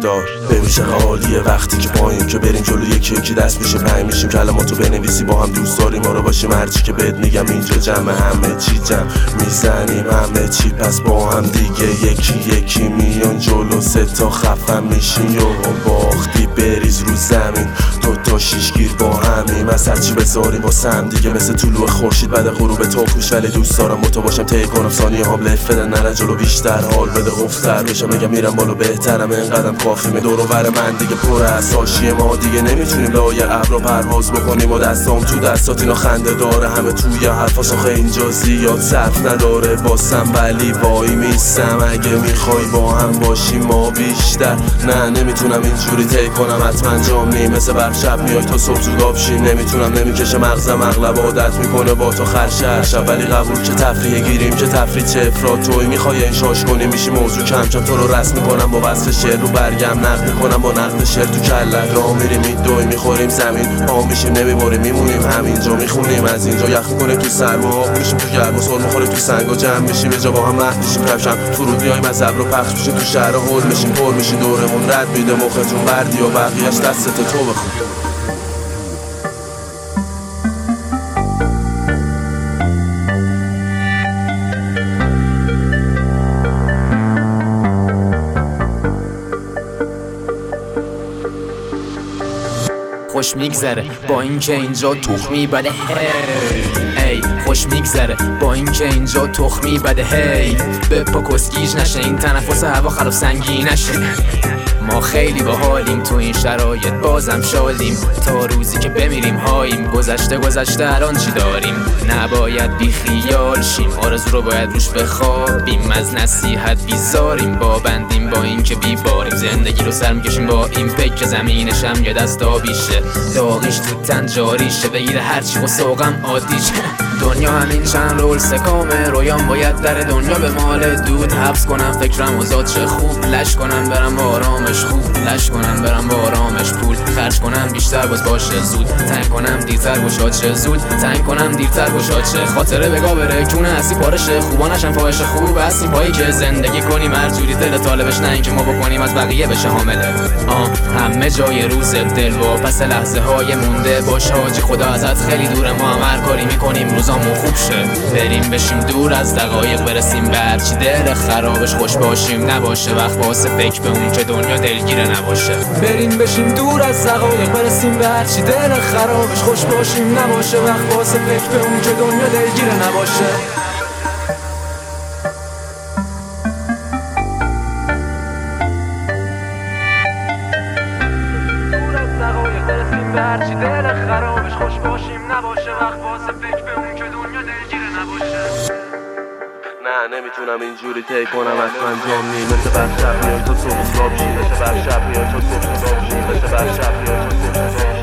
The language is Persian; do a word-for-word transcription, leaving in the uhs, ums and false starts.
دار. ببین چقدر عالیه وقتی که پایین که بریم جلو یکی یکی دست میشه پنج میشیم کلماتو بنویسی با هم دوست داریم ما رو باشیم هرچی که بهت میگم اینجا جمع همه چی جمع میزنیم همه چی پس با هم دیگه یکی یکی میان جلو سه تا خفن میشین یو باختی بریز رو زمین دو تا شیشگیر با همیم از هرچی بذاریم واسه هم دیگه مثل طلوع خورشید بعد غروب تخمیش ولی دوست دارم با تو باشم طی کنم ثانیه هم لفت بدن نره جلو بیشتر حال بده گفتر بشم بگم میرم بالا بهترم اینقدرم کافیمه دور و بر من دیگه پر از حاشیه ما دیگه نمیتونیم لای ابرا پرواز بکنیم و دستام تو دستات اینا خنده داره همه توی حرفاش آخه اینجا زیاد صرف نداره واسم ولی وای میسم اگه میخوای با هم باشیم ما بیشتر نه نمیتونم اینجوری طی کنم حتما جام نیم مثل برف شب میای تا صبح زود آب شیم نمیتونم نمیکشه مغزم اغلب عادت میکنه با تو خرشه شب ولی قبول که تفریح گیریم که تفریح چه افراد توی میخوای انشاش کنی میشی موضوع کم کم تو رو رسم میکنم با وصف شعر رو برگم نقد میکنم با نقد شعر تو کله راه میریم میدوی میخوریم زمین پا میشیم نمیباریم میمونیم همینجا میخونیم از اینجا یخ میکنه تو سرما میشیم تو گرم و سر میخوره تو سنگ و جمع میشیم یه جا با هم مهد میشیم کفشم تو رو بیایم از ابر و پخش میشه تو شهر هول میشیم پر میشین دورمون رد میده مختون بردی و بقیه‌اش دست تو بخون. خوش میگذره با اینکه اینجا تخمی بده هی خوش میگذره با اینکه اینجا تخمی بده هی به پا کسگیج نشه این تنفس هوا خراب سنگی نشه ما خیلی باحالیم تو این شرایط بازم شادیم تا روزی که بمیریم هاییم گذشته گذشته الان چی داریم نباید بی خیال شیم آرزو رو باید روش بخوابیم از نصیحت بیزاریم با بندیم با این که بیباریم زندگی رو سر میکشیم با این پک که زمینش هم یه دست آبیشه داغیش تو تن جاریشه بگیره هرچی و سوقم عادیشه دنیا همین چند رول سکامه رویان باید در دنیا به مال دود حبس کنم فکرم وزاد چه خوب لش کنم برم با آرامش خوب لش کنم برم با آرامش پول خرج کنم بیشتر باز باشه زود تنگ کنم دیرتر گشاد چه زود تنگ کنم دیرتر گشاد چه خاطره بگا بره کونه هستی پارشه خوبا نشن فاحش خوب هستی پایی که زندگی کنیم هر جوری دل طالبش نه اینکه ما بکنیم از بقیه بشه حامله آه همه جای روز دل و پس لحظه های مونده باش حاجی خدا ازت خیلی دوره ما هم هر کاری میکنیم روزامون خوب شه بریم بشیم دور از دقایق برسیم به هرچی دل خرابش خوش باشیم نباشه وقت واسه فکر به اون که دنیا دلگیره نباشه بریم بشیم دور از دقایق برسیم به هرچی دل خرابش خوش باشیم نباشه وقت واسه فکر به اون که دنیا دلگیره نباشه هرچی دل خرابش خوش باشیم نباشه وقت واسه فکر به اون که دنیا دلگیره نباشه نه نمیتونم اینجوری طی کنم حتما جام نیم مثل بر شب میای تو صبح صبح شی مثل بر شب میای تو صبح صبح شی مثل بر شب میای تو صبح صبح